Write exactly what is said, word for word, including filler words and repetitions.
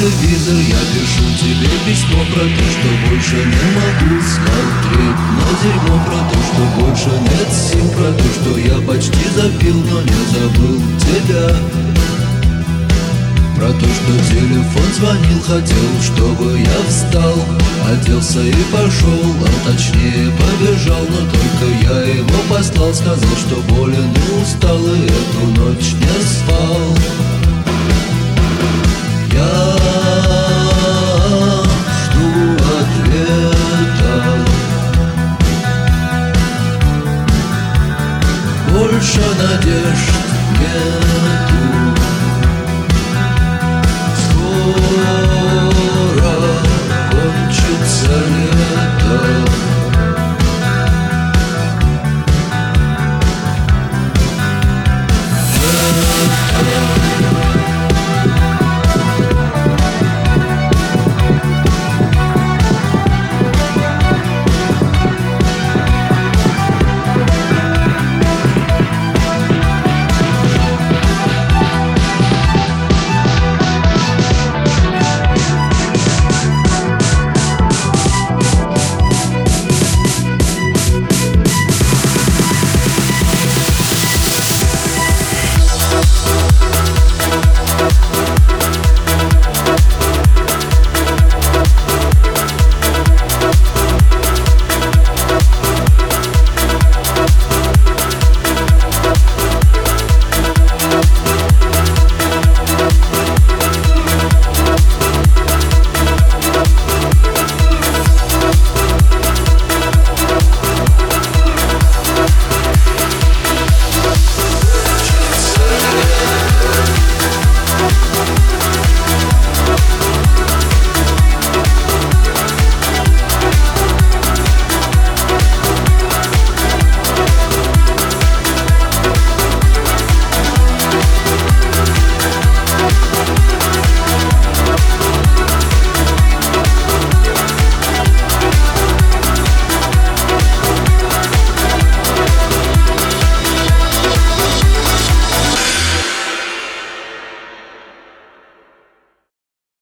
телевизор, я пишу тебе письмо про то, что больше не могу смотреть на дерьмо, про то, что больше нет сил, про то, что я почти запил, но не забыл тебя. Про то, что телефон звонил, хотел, чтобы я встал, оделся и пошел, а точнее побежал. Но только я его послал, сказал, что болен и устал, и эту ночь не спал.